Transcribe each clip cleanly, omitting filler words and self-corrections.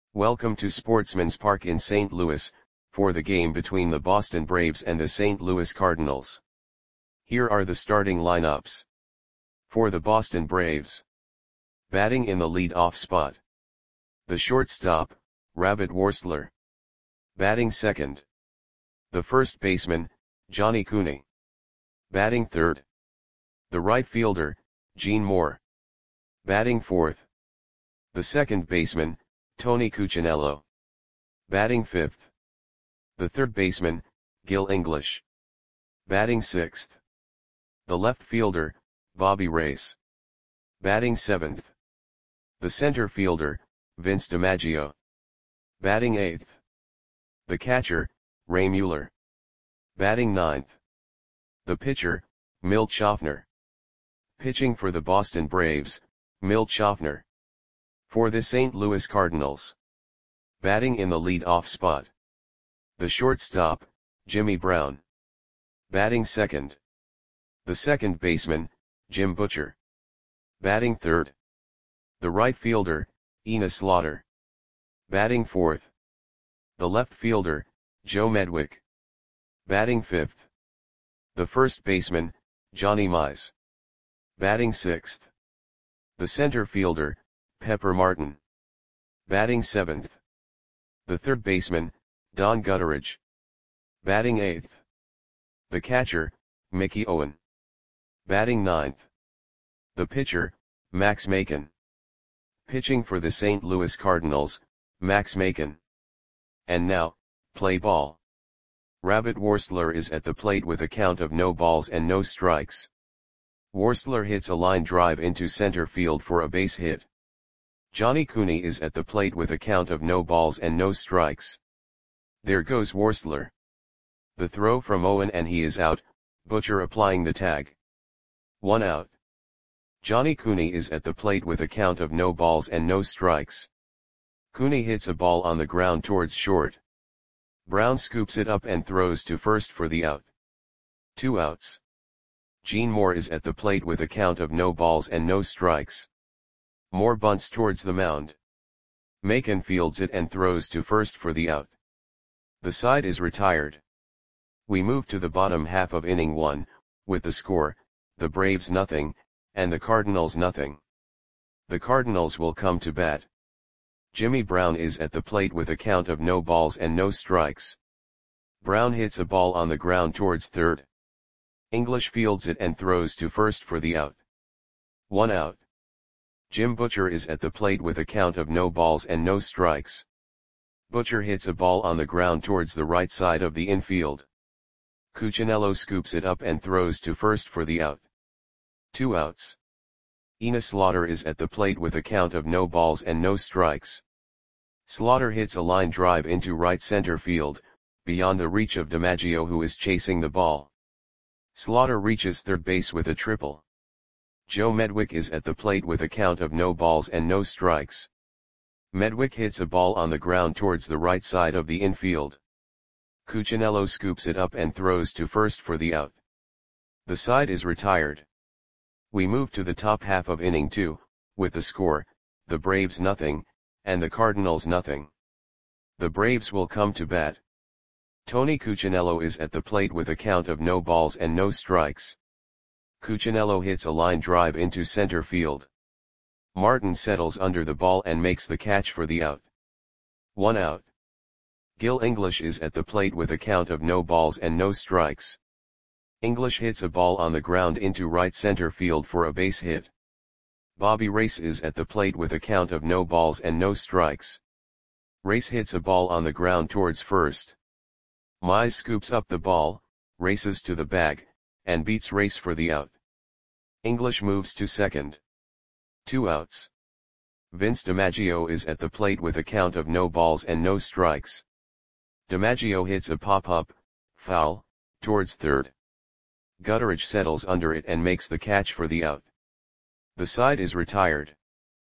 Welcome to Sportsman's Park in St. Louis, for the game between the Boston Braves and the St. Louis Cardinals. Here are the starting lineups. For the Boston Braves. Batting in the lead-off spot. The shortstop, Rabbit Worstler. Batting second. The first baseman, Johnny Cooney. Batting third. The right fielder, Gene Moore. Batting fourth. The second baseman, Tony Cuccinello. Batting fifth. The third baseman, Gil English. Batting sixth. The left fielder, Bobby Race. Batting seventh. The center fielder, Vince DiMaggio. Batting eighth. The catcher, Ray Mueller. Batting ninth. The pitcher, Milt Schaffner. Pitching for the Boston Braves, Milt Schaffner. For the St. Louis Cardinals. Batting in the lead-off spot. The shortstop, Jimmy Brown. Batting second. The second baseman, Jim Butcher. Batting third. The right fielder, Enos Slaughter. Batting fourth. The left fielder, Joe Medwick. Batting fifth. The first baseman, Johnny Mize. Batting sixth. The center fielder, Pepper Martin. Batting seventh. The third baseman, Don Gutteridge. Batting eighth. The catcher, Mickey Owen. Batting ninth. The pitcher, Max Macon. Pitching for the St. Louis Cardinals, Max Macon. And now, play ball. Rabbit Worstler is at the plate with a count of no balls and no strikes. Worstler hits a line drive into center field for a base hit. Johnny Cooney is at the plate with a count of no balls and no strikes. There goes Worstler. The throw from Owen and he is out, Butcher applying the tag. 1 out. Johnny Cooney is at the plate with a count of no balls and no strikes. Cooney hits a ball on the ground towards short. Brown scoops it up and throws to first for the out. 2 outs. Gene Moore is at the plate with a count of no balls and no strikes. Moore bunts towards the mound. Macon fields it and throws to first for the out. The side is retired. We move to the bottom half of inning 1, with the score, the Braves nothing, and the Cardinals nothing. The Cardinals will come to bat. Jimmy Brown is at the plate with a count of no balls and no strikes. Brown hits a ball on the ground towards third. English fields it and throws to first for the out. 1 out. Jim Butcher is at the plate with a count of no balls and no strikes. Butcher hits a ball on the ground towards the right side of the infield. Cuccinello scoops it up and throws to first for the out. 2 outs. Enos Slaughter is at the plate with a count of no balls and no strikes. Slaughter hits a line drive into right center field, beyond the reach of DiMaggio who is chasing the ball. Slaughter reaches third base with a triple. Joe Medwick is at the plate with a count of no balls and no strikes. Medwick hits a ball on the ground towards the right side of the infield. Cuccinello scoops it up and throws to first for the out. The side is retired. We move to the top half of inning 2, with the score, the Braves nothing, and the Cardinals nothing. The Braves will come to bat. Tony Cuccinello is at the plate with a count of no balls and no strikes. Cuccinello hits a line drive into center field. Martin settles under the ball and makes the catch for the out. 1 out. Gil English is at the plate with a count of no balls and no strikes. English hits a ball on the ground into right center field for a base hit. Bobby Race is at the plate with a count of no balls and no strikes. Race hits a ball on the ground towards first. Mize scoops up the ball, races to the bag, and beats Race for the out. English moves to second. 2 outs. Vince DiMaggio is at the plate with a count of no balls and no strikes. DiMaggio hits a pop-up, foul, towards third. Gutteridge settles under it and makes the catch for the out. The side is retired.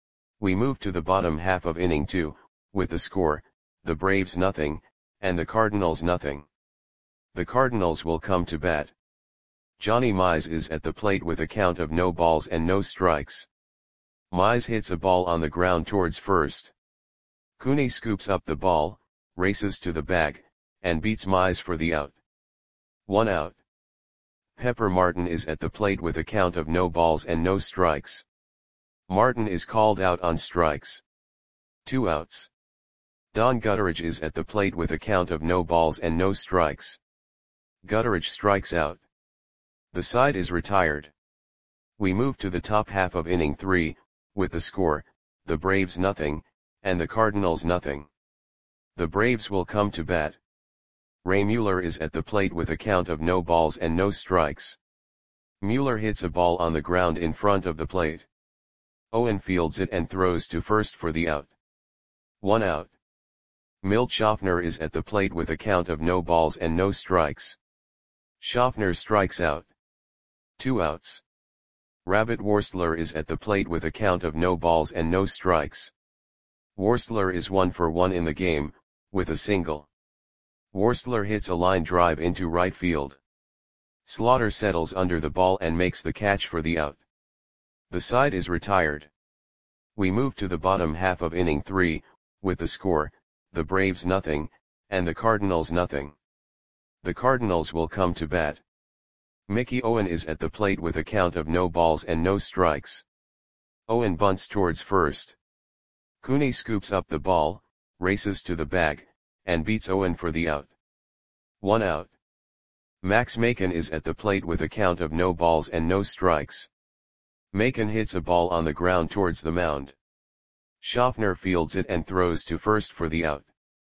We move to the bottom half of inning 2, with the score, the Braves nothing, and the Cardinals nothing. The Cardinals will come to bat. Johnny Mize is at the plate with a count of no balls and no strikes. Mize hits a ball on the ground towards first. Cooney scoops up the ball, races to the bag, and beats Mize for the out. 1 out. Pepper Martin is at the plate with a count of no balls and no strikes. Martin is called out on strikes. 2 outs. Don Gutteridge is at the plate with a count of no balls and no strikes. Gutteridge strikes out. The side is retired. We move to the top half of inning 3, with the score, the Braves nothing, and the Cardinals nothing. The Braves will come to bat. Ray Mueller is at the plate with a count of no balls and no strikes. Mueller hits a ball on the ground in front of the plate. Owen fields it and throws to first for the out. 1 out. Milt Schaffner is at the plate with a count of no balls and no strikes. Schaffner strikes out. 2 outs. Rabbit Worstler is at the plate with a count of no balls and no strikes. Worstler is 1 for 1 in the game, with a single. Worstler hits a line drive into right field. Slaughter settles under the ball and makes the catch for the out. The side is retired. We move to the bottom half of inning 3, with the score, the Braves nothing, and the Cardinals nothing. The Cardinals will come to bat. Mickey Owen is at the plate with a count of no balls and no strikes. Owen bunts towards first. Cooney scoops up the ball, races to the bag, and beats Owen for the out. 1 out. Max Macon is at the plate with a count of no balls and no strikes. Macon hits a ball on the ground towards the mound. Schaffner fields it and throws to first for the out.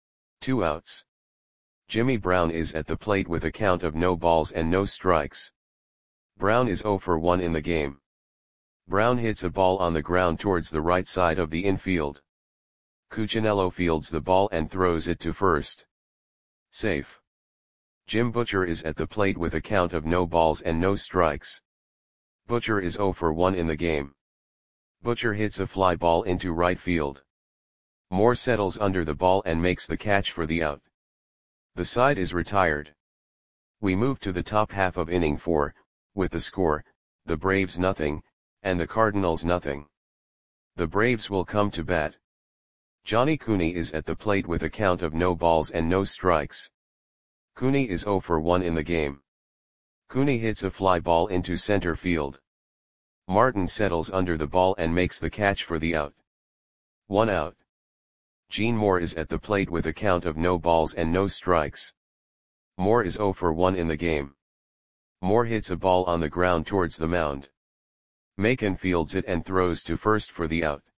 2 outs. Jimmy Brown is at the plate with a count of no balls and no strikes. Brown is 0 for 1 in the game. Brown hits a ball on the ground towards the right side of the infield. Cuccinello fields the ball and throws it to first. Safe. Jim Butcher is at the plate with a count of no balls and no strikes. Butcher is 0 for 1 in the game. Butcher hits a fly ball into right field. Moore settles under the ball and makes the catch for the out. The side is retired. We move to the top half of inning 4, with the score, the Braves nothing, and the Cardinals nothing. The Braves will come to bat. Johnny Cooney is at the plate with a count of no balls and no strikes. Cooney is 0 for 1 in the game. Cooney hits a fly ball into center field. Martin settles under the ball and makes the catch for the out. 1 out. Gene Moore is at the plate with a count of no balls and no strikes. Moore is 0 for 1 in the game. Moore hits a ball on the ground towards the mound. Macon fields it and throws to first for the out.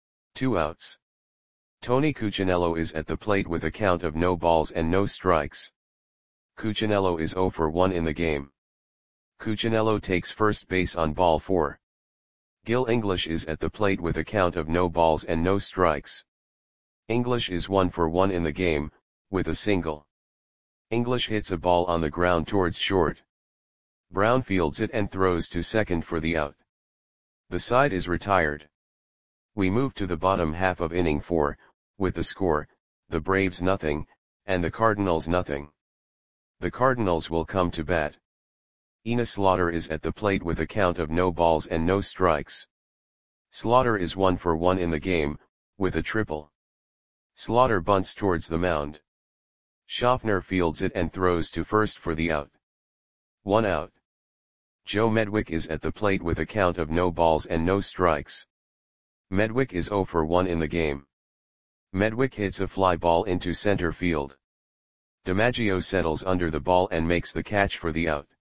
2 outs. Tony Cuccinello is at the plate with a count of no balls and no strikes. Cuccinello is 0 for 1 in the game. Cuccinello takes first base on ball 4. Gil English is at the plate with a count of no balls and no strikes. English is 1 for 1 in the game, with a single. English hits a ball on the ground towards short. Brown fields it and throws to second for the out. The side is retired. We move to the bottom half of inning 4, with the score, the Braves nothing, and the Cardinals nothing. The Cardinals will come to bat. Enos Slaughter is at the plate with a count of no balls and no strikes. Slaughter is 1 for 1 in the game, with a triple. Slaughter bunts towards the mound. Schaffner fields it and throws to first for the out. 1 out. Joe Medwick is at the plate with a count of no balls and no strikes. Medwick is 0 for 1 in the game. Medwick hits a fly ball into center field. DiMaggio settles under the ball and makes the catch for the out.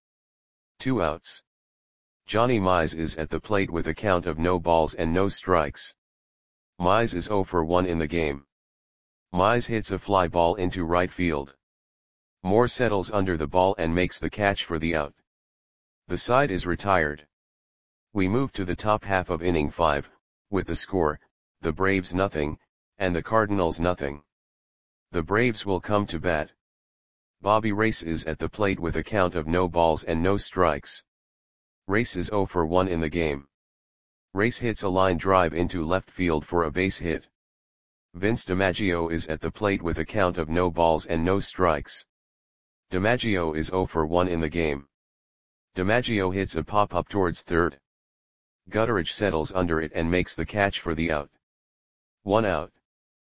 2 outs. Johnny Mize is at the plate with a count of no balls and no strikes. Mize is 0 for 1 in the game. Mize hits a fly ball into right field. Moore settles under the ball and makes the catch for the out. The side is retired. We move to the top half of inning 5, with the score, the Braves nothing, and the Cardinals nothing. The Braves will come to bat. Bobby Race is at the plate with a count of no balls and no strikes. Race is 0 for 1 in the game. Race hits a line drive into left field for a base hit. Vince DiMaggio is at the plate with a count of no balls and no strikes. DiMaggio is 0 for 1 in the game. DiMaggio hits a pop-up towards third. Gutteridge settles under it and makes the catch for the out. 1 out.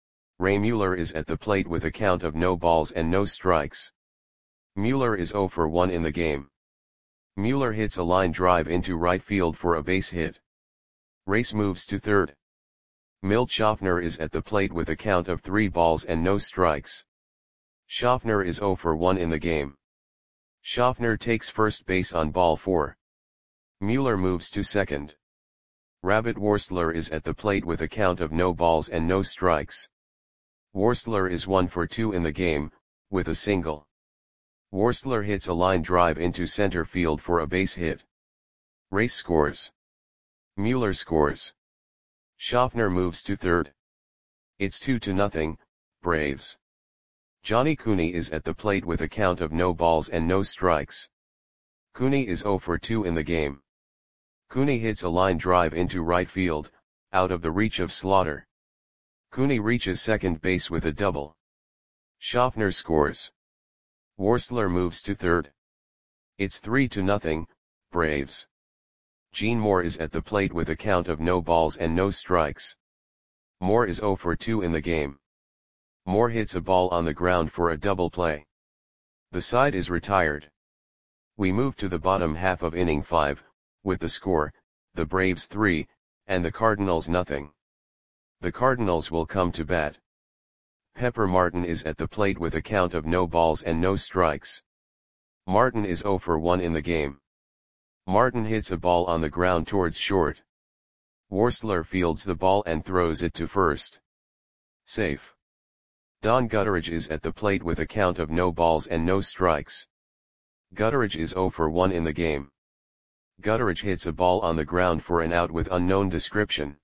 Ray Mueller is at the plate with a count of no balls and no strikes. Mueller is 0 for 1 in the game. Mueller hits a line drive into right field for a base hit. Race moves to third. Milt Schaffner is at the plate with a count of 3 balls and no strikes. Schaffner is 0 for 1 in the game. Schaffner takes first base on ball 4. Mueller moves to second. Rabbit Worstler is at the plate with a count of no balls and no strikes. Worstler is 1 for 2 in the game, with a single. Worstler hits a line drive into center field for a base hit. Race scores. Mueller scores. Schaffner moves to third. It's 2-0, Braves. Johnny Cooney is at the plate with a count of no balls and no strikes. Cooney is 0 for 2 in the game. Cooney hits a line drive into right field, out of the reach of Slaughter. Cooney reaches second base with a double. Schaffner scores. Worstler moves to third. It's 3-0, Braves. Gene Moore is at the plate with a count of no balls and no strikes. Moore is 0 for 2 in the game. Moore hits a ball on the ground for a double play. The side is retired. We move to the bottom half of inning 5, with the score, the Braves 3, and the Cardinals nothing. The Cardinals will come to bat. Pepper Martin is at the plate with a count of no balls and no strikes. Martin is 0 for 1 in the game. Martin hits a ball on the ground towards short. Worstler fields the ball and throws it to first. Safe. Don Gutteridge is at the plate with a count of no balls and no strikes. Gutteridge is 0 for 1 in the game. Gutteridge hits a ball on the ground for an out with unknown description.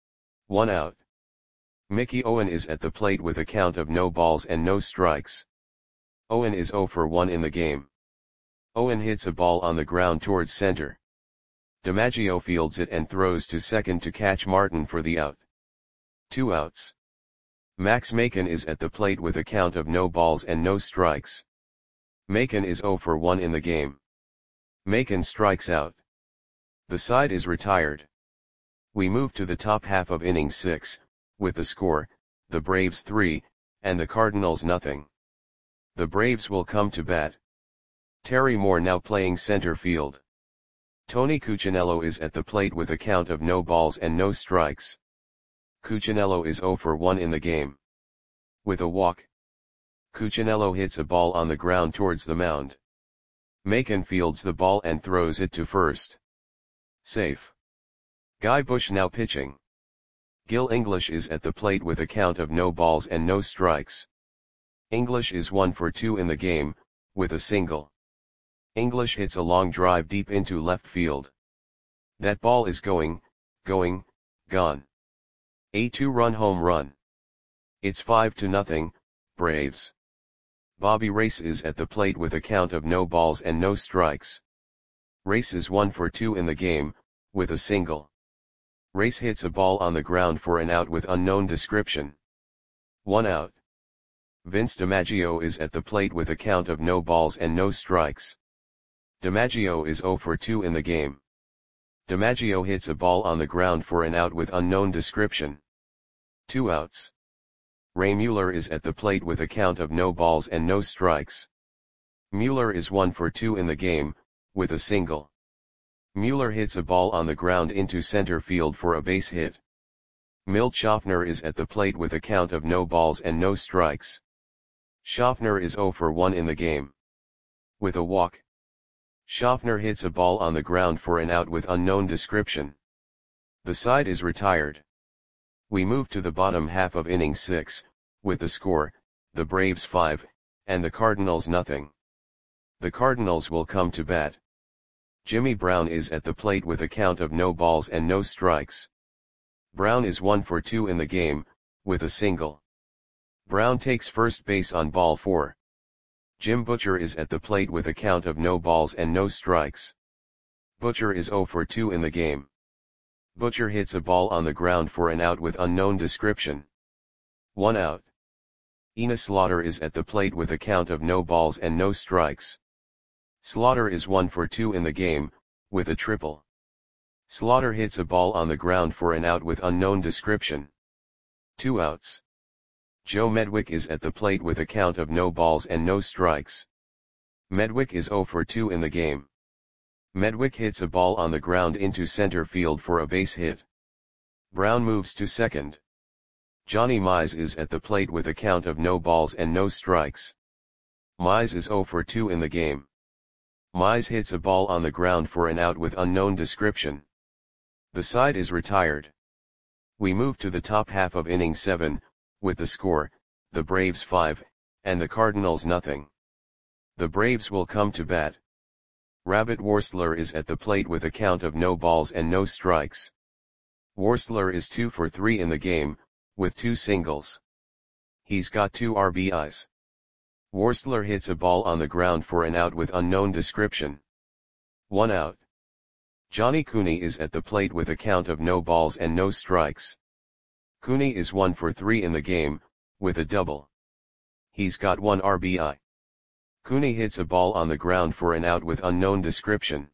1 out. Mickey Owen is at the plate with a count of no balls and no strikes. Owen is 0 for 1 in the game. Owen hits a ball on the ground towards center. DiMaggio fields it and throws to second to catch Martin for the out. 2 outs. Max Macon is at the plate with a count of no balls and no strikes. Macon is 0 for 1 in the game. Macon strikes out. The side is retired. We move to the top half of inning 6, with the score, the Braves 3, and the Cardinals nothing. The Braves will come to bat. Terry Moore now playing center field. Tony Cuccinello is at the plate with a count of no balls and no strikes. Cuccinello is 0 for 1 in the game. With a walk. Cuccinello hits a ball on the ground towards the mound. Macon fields the ball and throws it to first. Safe. Guy Bush now pitching. Gil English is at the plate with a count of no balls and no strikes. English is 1 for 2 in the game, with a single. English hits a long drive deep into left field. That ball is gone. A 2-run home run. It's 5-0, Braves. Bobby Race is at the plate with a count of no balls and no strikes. Race is 1 for 2 in the game, with a single. Race hits a ball on the ground for an out with unknown description. 1 out. Vince DiMaggio is at the plate with a count of no balls and no strikes. DiMaggio is 0 for 2 in the game. DiMaggio hits a ball on the ground for an out with unknown description. 2 outs. Ray Mueller is at the plate with a count of no balls and no strikes. Mueller is 1 for 2 in the game, with a single. Mueller hits a ball on the ground into center field for a base hit. Milt Schaffner is at the plate with a count of no balls and no strikes. Schaffner is 0 for 1 in the game. With a walk. Schaffner hits a ball on the ground for an out with unknown description. The side is retired. We move to the bottom half of inning 6, with the score, the Braves 5, and the Cardinals nothing. The Cardinals will come to bat. Jimmy Brown is at the plate with a count of no balls and no strikes. Brown is 1 for 2 in the game, with a single. Brown takes first base on ball 4. Jim Butcher is at the plate with a count of no balls and no strikes. Butcher is 0 for 2 in the game. Butcher hits a ball on the ground for an out with unknown description. 1 out. Enos Slaughter is at the plate with a count of no balls and no strikes. Slaughter is 1 for 2 in the game, with a triple. Slaughter hits a ball on the ground for an out with unknown description. 2 outs. Joe Medwick is at the plate with a count of no balls and no strikes. Medwick is 0 for 2 in the game. Medwick hits a ball on the ground into center field for a base hit. Brown moves to second. Johnny Mize is at the plate with a count of no balls and no strikes. Mize is 0 for 2 in the game. Mize hits a ball on the ground for an out with unknown description. The side is retired. We move to the top half of inning 7, with the score, the Braves 5, and the Cardinals nothing. The Braves will come to bat. Rabbit Worstler is at the plate with a count of no balls and no strikes. Worstler is 2 for 3 in the game, with 2 singles. He's got 2 RBIs. Worstler hits a ball on the ground for an out with unknown description. 1 out. Johnny Cooney is at the plate with a count of no balls and no strikes. Cooney is 1 for 3 in the game, with a double. He's got 1 RBI. Cooney hits a ball on the ground for an out with unknown description.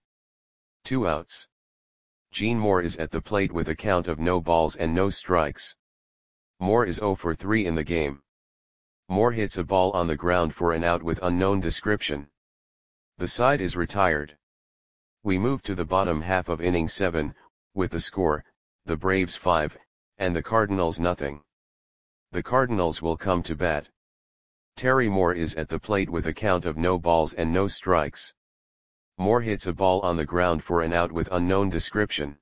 2 outs. Gene Moore is at the plate with a count of no balls and no strikes. Moore is 0 for 3 in the game. Moore hits a ball on the ground for an out with unknown description. The side is retired. We move to the bottom half of inning 7, with the score, the Braves 5, and the Cardinals nothing. The Cardinals will come to bat. Terry Moore is at the plate with a count of no balls and no strikes. Moore hits a ball on the ground for an out with unknown description.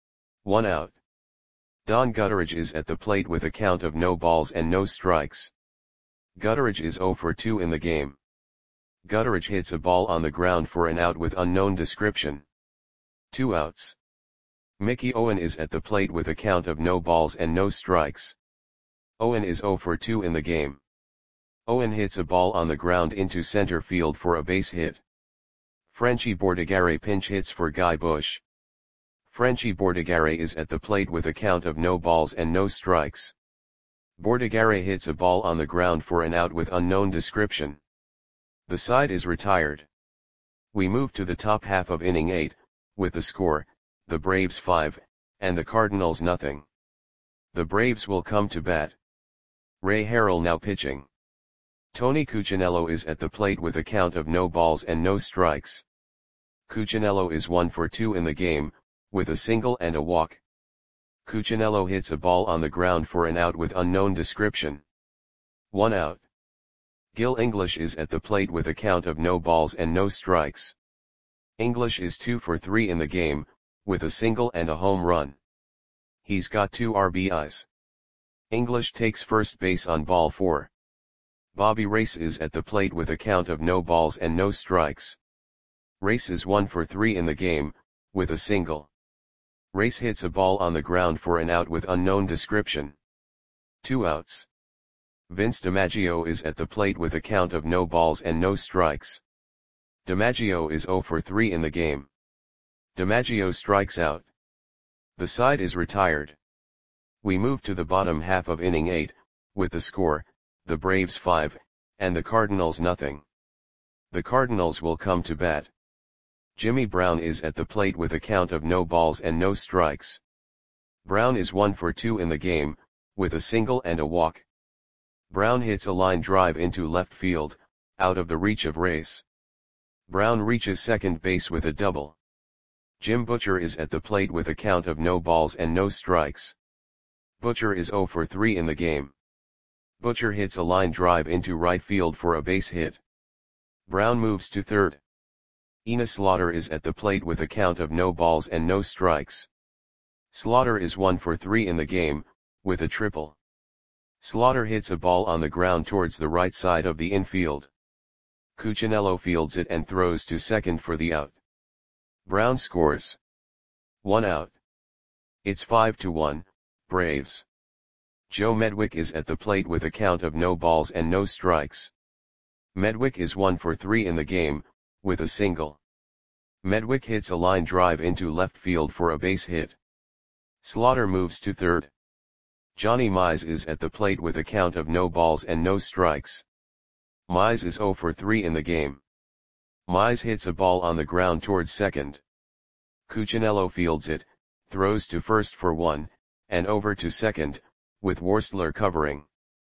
1 out. Don Gutteridge is at the plate with a count of no balls and no strikes. Gutteridge is 0 for 2 in the game. Gutteridge hits a ball on the ground for an out with unknown description. 2 outs. Mickey Owen is at the plate with a count of no balls and no strikes. Owen is 0 for 2 in the game. Owen hits a ball on the ground into center field for a base hit. Frenchie Bordigare pinch hits for Guy Bush. Frenchie Bordigare is at the plate with a count of no balls and no strikes. Bordigare hits a ball on the ground for an out with unknown description. The side is retired. We move to the top half of inning 8, with the score, the Braves 5, and the Cardinals nothing. The Braves will come to bat. Ray Harrell now pitching. Tony Cuccinello is at the plate with a count of no balls and no strikes. Cuccinello is 1 for 2 in the game, with a single and a walk. Cuccinello hits a ball on the ground for an out with unknown description. 1 out. Gil English is at the plate with a count of no balls and no strikes. English is 2 for 3 in the game, with a single and a home run. He's got 2 RBIs. English takes first base on ball 4. Bobby Race is at the plate with a count of no balls and no strikes. Race is 1 for 3 in the game, with a single. Race hits a ball on the ground for an out with unknown description. 2 outs. Vince DiMaggio is at the plate with a count of no balls and no strikes. DiMaggio is 0 for 3 in the game. DiMaggio strikes out. The side is retired. We move to the bottom half of inning 8, with the score, the Braves 5, and the Cardinals nothing. The Cardinals will come to bat. Jimmy Brown is at the plate with a count of no balls and no strikes. Brown is 1 for 2 in the game, with a single and a walk. Brown hits a line drive into left field, out of the reach of Race. Brown reaches second base with a double. Jim Butcher is at the plate with a count of no balls and no strikes. Butcher is 0 for 3 in the game. Butcher hits a line drive into right field for a base hit. Brown moves to third. Enos Slaughter is at the plate with a count of no balls and no strikes. Slaughter is 1 for 3 in the game, with a triple. Slaughter hits a ball on the ground towards the right side of the infield. Cuccinello fields it and throws to second for the out. Brown scores. 1 out. It's 5-1, Braves. Joe Medwick is at the plate with a count of no balls and no strikes. Medwick is 1 for 3 in the game, with a single. Medwick hits a line drive into left field for a base hit. Slaughter moves to third. Johnny Mize is at the plate with a count of no balls and no strikes. Mize is 0 for 3 in the game. Mize hits a ball on the ground towards second. Cuccinello fields it, throws to first for 1, and over to second, with Worstler covering.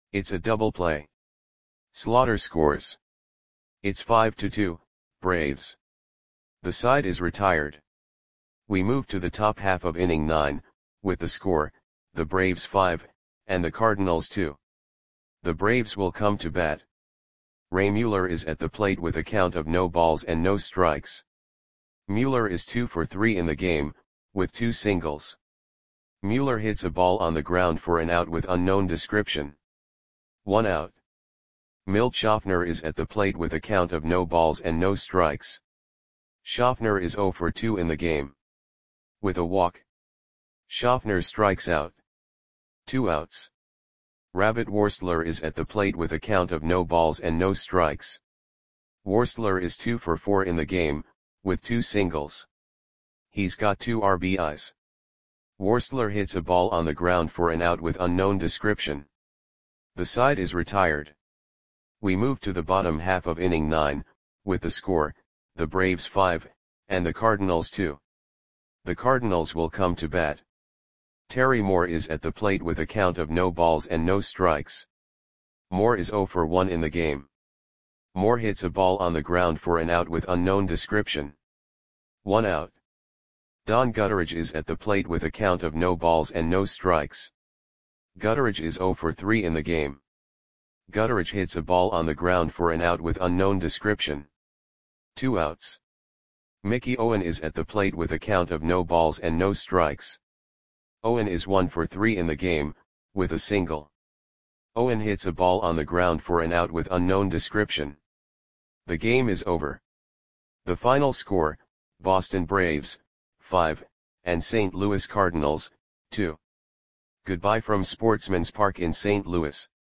It's a double play. Slaughter scores. It's 5-2, Braves. The side is retired. We move to the top half of inning 9, with the score, the Braves 5, and the Cardinals 2. The Braves will come to bat. Ray Mueller is at the plate with a count of no balls and no strikes. Mueller is 2 for 3 in the game, with 2 singles. Mueller hits a ball on the ground for an out with unknown description. 1 out. Milt Schaffner is at the plate with a count of no balls and no strikes. Schaffner is 0 for 2 in the game. With a walk. Schaffner strikes out. 2 outs. Rabbit Worstler is at the plate with a count of no balls and no strikes. Worstler is 2 for 4 in the game, with 2 singles. He's got 2 RBIs. Worstler hits a ball on the ground for an out with unknown description. The side is retired. We move to the bottom half of inning 9, with the score, the Braves 5, and the Cardinals 2. The Cardinals will come to bat. Terry Moore is at the plate with a count of no balls and no strikes. Moore is 0 for 1 in the game. Moore hits a ball on the ground for an out with unknown description. 1 out. Don Gutteridge is at the plate with a count of no balls and no strikes. Gutteridge is 0 for 3 in the game. Gutteridge hits a ball on the ground for an out with unknown description. 2 outs. Mickey Owen is at the plate with a count of no balls and no strikes. Owen is 1 for 3 in the game, with a single. Owen hits a ball on the ground for an out with unknown description. The game is over. The final score, Boston Braves, 5, and St. Louis Cardinals, 2. Goodbye from Sportsman's Park in St. Louis.